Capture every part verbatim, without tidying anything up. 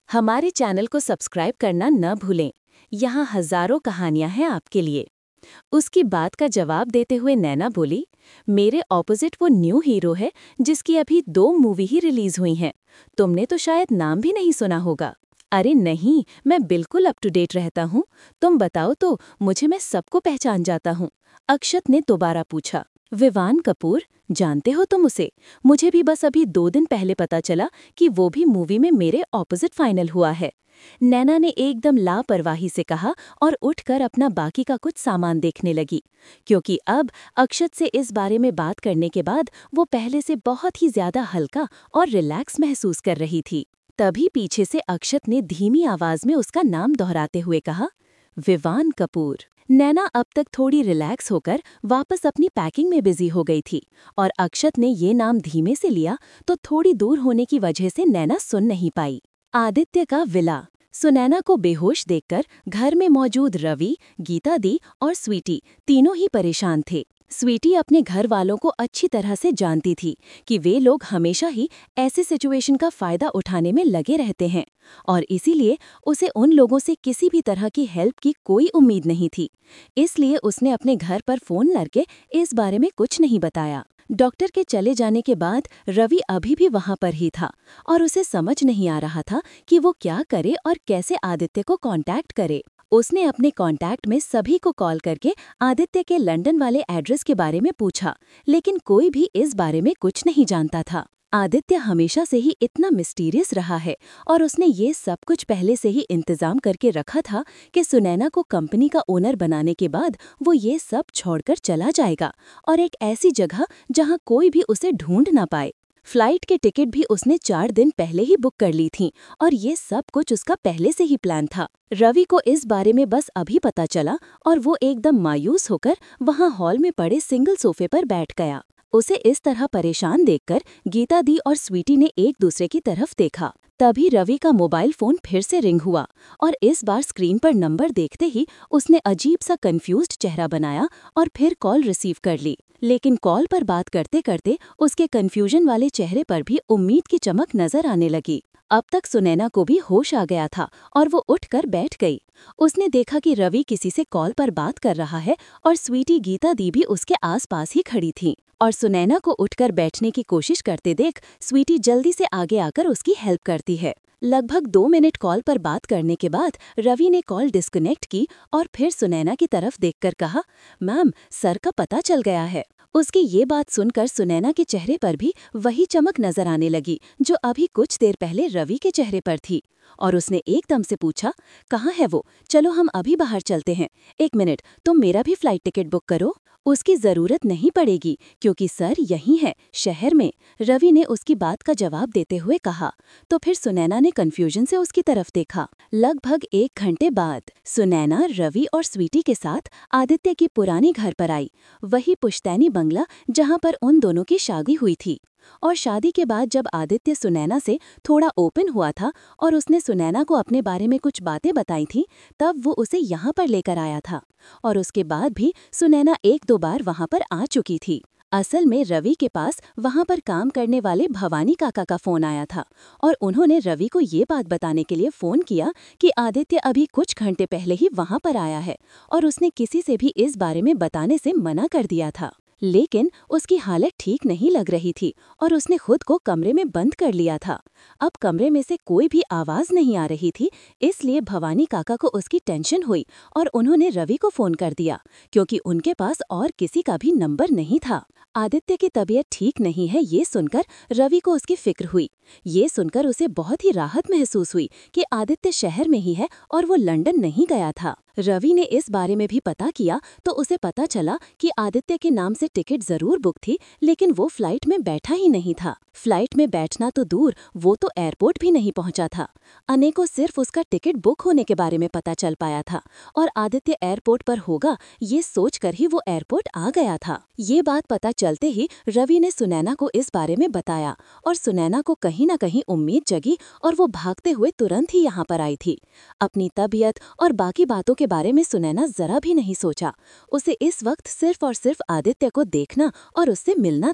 हमारे चैनल को सब्सक्राइब करना न भूलें। यहाँ हजारों कहानियां हैं आपके लिए। उसकी बात का जवाब देते हुए नैना बोली, मेरे ऑपोजिट वो न्यू हीरो है जिसकी अभी दो मूवी ही रिलीज हुई हैं। तुमने तो शायद नाम भी नहीं सुना होगा। अरे नहीं, मैं बिल्कुल अप टू डेट रहता हूँ। तुम बताओ तो, मुझे मैं सबको पहचान जाता हूँ। अक्षत ने दोबारा पूछा। विवान कपूर, जानते हो तुम उसे? मुझे भी बस अभी दो दिन पहले पता चला कि वो भी मूवी में मेरे ऑपोजिट फाइनल हुआ है। नैना ने एकदम लापरवाही से कहा और उठकर अपना बाकी का कुछ सामान देखने लगी, क्योंकि अब अक्षत से इस बारे में बात करने के बाद वो पहले से बहुत ही ज्यादा हल्का और रिलैक्स महसूस कर रही थी। तभी पीछे से अक्षत ने धीमी आवाज में उसका नाम दोहराते हुए कहा, विवान कपूर। नैना अब तक थोड़ी रिलैक्स होकर वापस अपनी पैकिंग में बिजी हो गई थी और अक्षत ने ये नाम धीमे से लिया तो थोड़ी दूर होने की वजह से नैना सुन नहीं पाई। आदित्य का विला। सुनैना को बेहोश देखकर घर में मौजूद रवि, गीता दी और स्वीटी तीनों ही परेशान थे। स्वीटी अपने घर वालों को अच्छी तरह से जानती थी कि वे लोग हमेशा ही ऐसे सिचुएशन का फायदा उठाने में लगे रहते हैं और इसीलिए उसे उन लोगों से किसी भी तरह की हेल्प की कोई उम्मीद नहीं थी। इसलिए उसने अपने घर पर फोन करके इस बारे में कुछ नहीं बताया। डॉक्टर के चले जाने के बाद रवि अभी भी वहां पर ही था और उसे समझ नहीं आ रहा था कि वो क्या करे और कैसे आदित्य को कांटेक्ट करे। उसने अपने कांटेक्ट में सभी को कॉल करके आदित्य के लंदन वाले एड्रेस के बारे में पूछा, लेकिन कोई भी इस बारे में कुछ नहीं जानता था। आदित्य हमेशा से ही इतना मिस्टीरियस रहा है और उसने ये सब कुछ पहले से ही इंतजाम करके रखा था कि सुनैना को कंपनी का ओनर बनाने के बाद वो ये सब छोड़कर चला जाएगा और एक ऐसी जगह जहां कोई भी उसे ढूंढ ना पाए। फ्लाइट के टिकट भी उसने चार दिन पहले ही बुक कर ली थी और ये सब कुछ उसका पहले से ही प्लान था। रवि को इस बारे में बस अभी पता चला और वो एकदम मायूस होकर वहां हॉल में पड़े सिंगल सोफे पर बैठ गया। उसे इस तरह परेशान देखकर गीता दी और स्वीटी ने एक दूसरे की तरफ देखा। तभी रवि का मोबाइल फोन फिर से रिंग हुआ और इस बार स्क्रीन पर नंबर देखते ही उसने अजीब सा कंफ्यूज्ड चेहरा बनाया और फिर कॉल रिसीव कर ली। लेकिन कॉल पर बात करते करते उसके कंफ्यूजन वाले चेहरे पर भी उम्मीद की चमक नजर आने लगी। अब तक सुनैना को भी होश आ गया था और वो उठकर बैठ गई। उसने देखा कि रवि किसी से कॉल पर बात कर रहा है और स्वीटी गीता दी भी उसके आसपास ही खड़ी थी और सुनैना को उठकर बैठने की कोशिश करते देख स्वीटी जल्दी से आगे आकर उसकी हेल्प करती है। लगभग दो मिनट कॉल पर बात करने के बाद रवि ने कॉल डिस्कनेक्ट की और फिर सुनैना की तरफ देखकर कहा, मैम, सर का पता चल गया है। उसकी ये बात सुनकर सुनैना के चेहरे पर भी वही चमक नजर आने लगी जो अभी कुछ देर पहले रवि के चेहरे पर थी और उसने एकदम से पूछा, कहाँ है वो? चलो हम अभी बाहर चलते हैं। एक मिनट, तुम मेरा भी फ्लाइट टिकट बुक करो। उसकी जरूरत नहीं पड़ेगी क्योंकि सर यहीं है, शहर में, रवि ने उसकी बात का जवाब देते हुए कहा। तो फिर सुनैना ने कंफ्यूजन से उसकी तरफ देखा। लगभग एक घंटे बाद सुनैना रवि और स्वीटी के साथ आदित्य की पुरानी घर पर आई, वही पुश्तैनी बंगला जहां पर उन दोनों की शादी हुई थी। और शादी के बाद जब आदित्य सुनैना से थोड़ा ओपन हुआ था और उसने सुनैना को अपने बारे में कुछ बातें बताई थी, तब वो उसे यहाँ पर लेकर आया था और उसके बाद भी सुनैना एक दो बार वहाँ पर आ चुकी थी। असल में रवि के पास वहाँ पर काम करने वाले भवानी काका का फोन आया था और उन्होंने रवि को ये बात बताने के लिए फोन किया कि आदित्य अभी कुछ घंटे पहले ही वहाँ पर आया है और उसने किसी से भी इस बारे में बताने से मना कर दिया था। लेकिन उसकी हालत ठीक नहीं लग रही थी और उसने खुद को कमरे में बंद कर लिया था। अब कमरे में से कोई भी आवाज नहीं आ रही थी, इसलिए भवानी काका को उसकी टेंशन हुई और उन्होंने रवि को फोन कर दिया क्योंकि उनके पास और किसी का भी नंबर नहीं था। आदित्य की तबीयत ठीक नहीं है ये सुनकर रवि को उसकी फिक्र हुई। ये सुनकर उसे बहुत ही राहत महसूस हुई कि आदित्य शहर में ही है और वो लंदन नहीं गया था। रवि ने इस बारे में भी पता किया तो उसे पता चला कि आदित्य के नाम से टिकट जरूर बुक थी, लेकिन वो फ्लाइट में बैठा ही नहीं था। फ्लाइट में बैठना तो दूर, वो तो एयरपोर्ट भी नहीं पहुंचा था। अने को सिर्फ उसका टिकट बुक होने के बारे में पता चल पाया था और आदित्य एयरपोर्ट पर होगा ये सोचकर ही वो एयरपोर्ट आ गया था। ये बात पता चलते ही रवि ने सुनैना को इस बारे में बताया और सुनैना को कहीं न कहीं उम्मीद जगी और वो भागते हुए तुरंत ही यहाँ पर आई थी। अपनी तबीयत और बाकी बातों के बारे में सुनैना जरा भी नहीं सोचा। उसे इस वक्त सिर्फ और सिर्फ आदित्य को देखना और उससे मिलना था।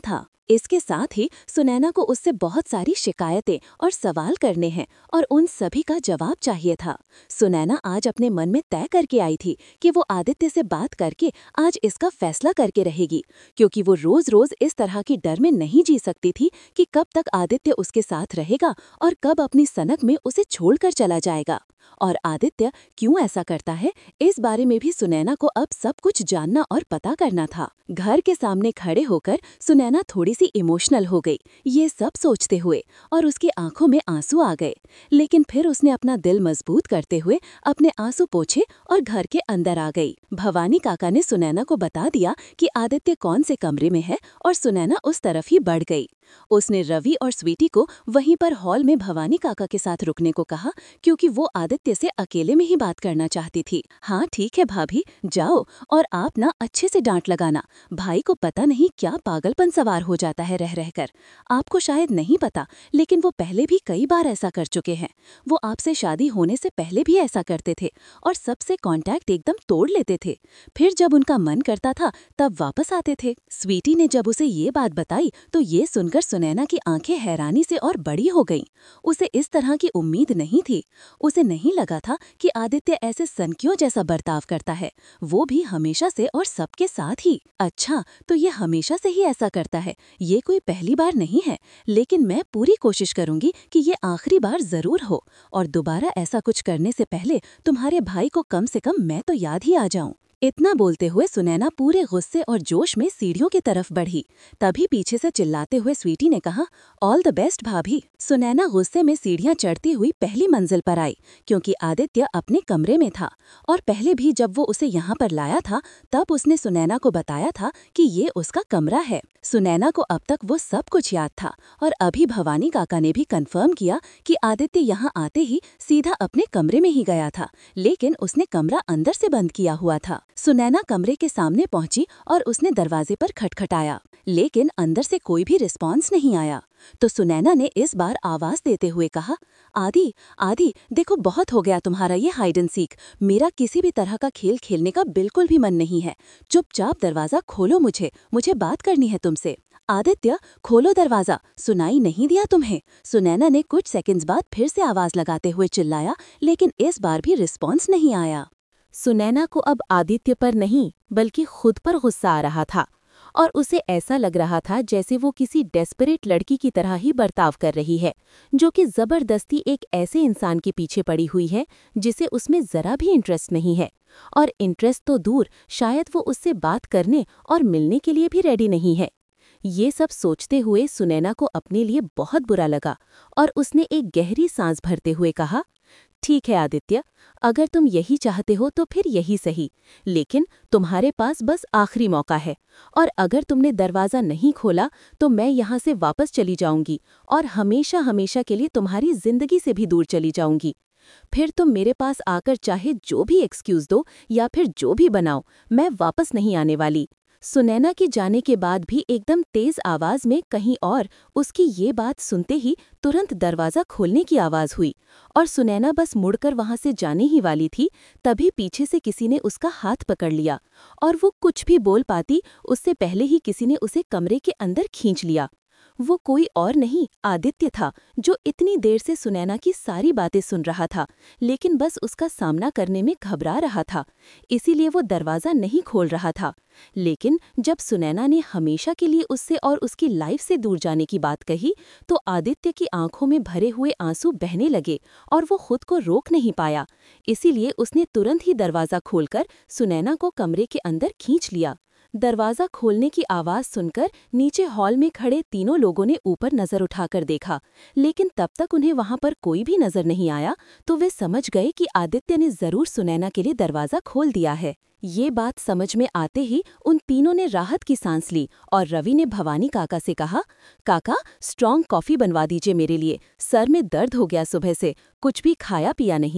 इसके साथ ही सुनैना को उससे बहुत सारी शिकायतें और सवाल करने हैं और उन सभी का जवाब चाहिए था। सुनैना आज अपने मन में तय करके आई थी कि वो आदित्य से बात करके आज इसका फैसला करके रहेगी, क्योंकि वो रोज रोज इस तरह की डर में नहीं जी सकती थी कि कब तक आदित्य उसके साथ रहेगा और कब अपनी सनक में उसे छोड़कर चला जाएगा। और आदित्य क्यों ऐसा करता है, इस बारे में भी सुनैना को अब सब कुछ जानना और पता करना था। घर के सामने खड़े होकर सुनैना थोड़ी सी इमोशनल हो गई, ये सब सोचते हुए, और उसकी आंखों में आंसू आ गए। लेकिन फिर उसने अपना दिल मजबूत करते हुए अपने आंसू पोंछे और घर के अंदर आ गई। भवानी काका ने सुनैना को बता दिया कि आदित्य कौन से कमरे में है और सुनैना उस तरफ ही बढ़ गई। उसने रवि और स्वीटी को वहीं पर हॉल में भवानी काका के साथ रुकने को कहा, क्योंकि वो आदित्य से अकेले में ही बात करना चाहती थी। हाँ ठीक है भाभी, जाओ, और आप ना अच्छे से डांट लगाना। भाई को पता नहीं क्या पागलपन सवार हो जाता है रह रहकर। आपको शायद नहीं पता, लेकिन वो पहले भी कई बार ऐसा कर चुके हैं। वो आपसे शादी होने से पहले भी ऐसा करते थे और सबसे कांटेक्ट एकदम तोड़ लेते थे। फिर जब उनका मन करता था तब वापस आते थे। स्वीटी ने जब उसे ये बात बताई तो ये सुनकर सुनैना की आंखें हैरानी से और बड़ी हो गईं। उसे इस तरह की उम्मीद नहीं थी। उसे नहीं लगा था कि आदित्य ऐसे सनकियों जैसा बर्ताव करता है, वो भी हमेशा से और सबके साथ ही। अच्छा, तो ये हमेशा से ही ऐसा करता है, ये कोई पहली बार नहीं है। लेकिन मैं पूरी कोशिश करूंगी कि ये आखिरी बार जरूर हो, और दोबारा ऐसा कुछ करने से पहले तुम्हारे भाई को कम से कम मैं तो याद ही आ जाऊं। इतना बोलते हुए सुनैना पूरे गुस्से और जोश में सीढ़ियों की तरफ बढ़ी। तभी पीछे से चिल्लाते हुए स्वीटी ने कहा, ऑल द बेस्ट भाभी। सुनैना गुस्से में सीढ़ियां चढ़ती हुई पहली मंजिल पर आई, क्योंकि आदित्य अपने कमरे में था। और पहले भी जब वो उसे यहाँ पर लाया था तब उसने सुनैना को बताया था कि ये उसका कमरा है। सुनैना को अब तक वो सब कुछ याद था, और अभी भवानी काका ने भी कंफर्म किया कि आदित्य यहाँ आते ही सीधा अपने कमरे में ही गया था, लेकिन उसने कमरा अंदर से बंद किया हुआ था। सुनैना कमरे के सामने पहुंची और उसने दरवाजे पर खटखटाया, लेकिन अंदर से कोई भी रिस्पॉन्स नहीं आया। तो सुनैना ने इस बार आवाज देते हुए कहा, आदि आदि देखो, बहुत हो गया तुम्हारा ये हाइड एंड सीक। मेरा किसी भी तरह का खेल खेलने का बिल्कुल भी मन नहीं है। चुपचाप दरवाजा खोलो, मुझे मुझे बात करनी है तुमसे। आदित्य, खोलो दरवाजा, सुनाई नहीं दिया तुम्हें? सुनैना ने कुछ सेकंड्स बाद फिर से आवाज लगाते हुए चिल्लाया, लेकिन इस बार भी रिस्पॉन्स नहीं आया। सुनैना को अब आदित्य पर नहीं बल्कि खुद पर गुस्सा आ रहा था, और उसे ऐसा लग रहा था जैसे वो किसी डेस्परेट लड़की की तरह ही बर्ताव कर रही है, जो कि जबरदस्ती एक ऐसे इंसान के पीछे पड़ी हुई है जिसे उसमें जरा भी इंटरेस्ट नहीं है। और इंटरेस्ट तो दूर, शायद वो उससे बात करने और मिलने के लिए भी रेडी नहीं है। ये सब सोचते हुए सुनैना को अपने लिए बहुत बुरा लगा, और उसने एक गहरी सांस भरते हुए कहा, ठीक है आदित्य, अगर तुम यही चाहते हो तो फिर यही सही, लेकिन तुम्हारे पास बस आखिरी मौका है, और अगर तुमने दरवाज़ा नहीं खोला तो मैं यहाँ से वापस चली जाऊंगी और हमेशा हमेशा के लिए तुम्हारी जिंदगी से भी दूर चली जाऊंगी। फिर तुम मेरे पास आकर चाहे जो भी एक्सक्यूज़ दो या फिर जो भी बनाओ, मैं वापस नहीं आने वाली। सुनैना के जाने के बाद भी एकदम तेज आवाज में कहीं और उसकी ये बात सुनते ही तुरंत दरवाजा खोलने की आवाज हुई, और सुनैना बस मुड़कर वहां से जाने ही वाली थी, तभी पीछे से किसी ने उसका हाथ पकड़ लिया, और वो कुछ भी बोल पाती उससे पहले ही किसी ने उसे कमरे के अंदर खींच लिया। वो कोई और नहीं, आदित्य था, जो इतनी देर से सुनैना की सारी बातें सुन रहा था, लेकिन बस उसका सामना करने में घबरा रहा था, इसीलिए वो दरवाज़ा नहीं खोल रहा था। लेकिन जब सुनैना ने हमेशा के लिए उससे और उसकी लाइफ से दूर जाने की बात कही, तो आदित्य की आंखों में भरे हुए आंसू बहने लगे और वो खुद को रोक नहीं पाया। इसीलिए उसने तुरंत ही दरवाज़ा खोलकर सुनैना को कमरे के अंदर खींच लिया। दरवाज़ा खोलने की आवाज़ सुनकर नीचे हॉल में खड़े तीनों लोगों ने ऊपर नज़र उठाकर देखा, लेकिन तब तक उन्हें वहां पर कोई भी नज़र नहीं आया, तो वे समझ गए कि आदित्य ने ज़रूर सुनैना के लिए दरवाज़ा खोल दिया है। ये बात समझ में आते ही उन तीनों ने राहत की सांस ली, और रवि ने भवानी काका से कहा, काका, स्ट्रॉन्ग कॉफ़ी बनवा दीजिए मेरे लिए, सर में दर्द हो गया सुबह से, कुछ भी खाया पिया नहीं है।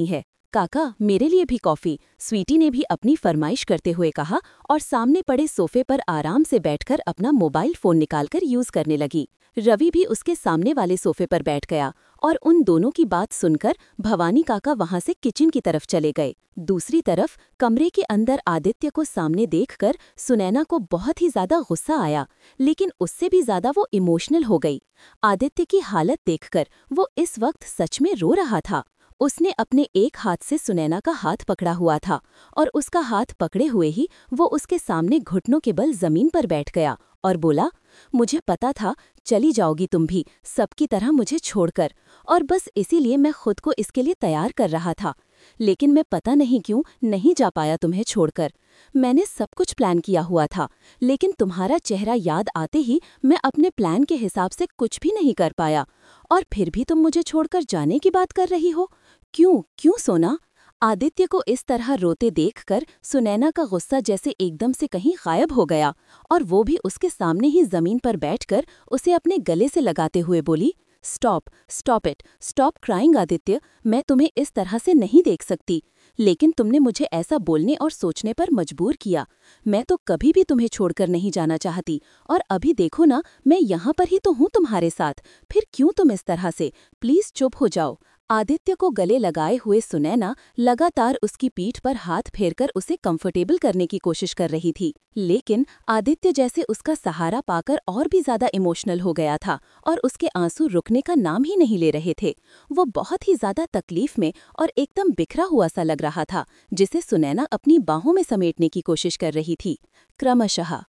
काका, मेरे लिए भी कॉफी, स्वीटी ने भी अपनी फरमाइश करते हुए कहा और सामने पड़े सोफे पर आराम से बैठकर अपना मोबाइल फोन निकालकर यूज करने लगी। रवि भी उसके सामने वाले सोफे पर बैठ गया और उन दोनों की बात सुनकर भवानी काका वहां से किचन की तरफ चले गए। दूसरी तरफ कमरे के अंदर आदित्य को सामने देखकर सुनैना को बहुत ही ज्यादा गुस्सा आया, लेकिन उससे भी ज्यादा वो इमोशनल हो गई। आदित्य की हालत देखकर वो इस वक्त सच में रो रहा था। उसने अपने एक हाथ से सुनैना का हाथ पकड़ा हुआ था और उसका हाथ पकड़े हुए ही वो उसके सामने घुटनों के बल जमीन पर बैठ गया और बोला, मुझे पता था चली जाओगी तुम भी सबकी तरह मुझे छोड़कर, और बस इसीलिए मैं खुद को इसके लिए तैयार कर रहा था, लेकिन मैं पता नहीं क्यों नहीं जा पाया तुम्हें छोड़कर। मैंने सब कुछ प्लान किया हुआ था, लेकिन तुम्हारा चेहरा याद आते ही मैं अपने प्लान के हिसाब से कुछ भी नहीं कर पाया, और फिर भी तुम मुझे छोड़कर जाने की बात कर रही हो। क्यों क्यों सोना? आदित्य को इस तरह रोते देखकर सुनैना का गुस्सा जैसे एकदम से कहीं गायब हो गया और वो भी उसके सामने ही जमीन पर बैठकर उसे अपने गले से लगाते हुए बोली, stop stop it stop crying Aditya, मैं तुम्हें इस तरह से नहीं देख सकती, लेकिन तुमने मुझे ऐसा बोलने और सोचने पर मजबूर किया। मैं तो कभी भी तुम्हें छोड़कर नहीं जाना चाहती, और अभी देखो ना, मैं यहाँ पर ही तो हूँ तुम्हारे साथ, फिर क्यों तुम इस तरह से? प्लीज चुप हो जाओ। आदित्य को गले लगाए हुए सुनैना लगातार उसकी पीठ पर हाथ फेरकर उसे कंफर्टेबल करने की कोशिश कर रही थी, लेकिन आदित्य जैसे उसका सहारा पाकर और भी ज्यादा इमोशनल हो गया था और उसके आंसू रुकने का नाम ही नहीं ले रहे थे। वो बहुत ही ज्यादा तकलीफ में और एकदम बिखरा हुआ सा लग रहा था, जिसे सुनैना अपनी बाहों में समेटने की कोशिश कर रही थी। क्रमशः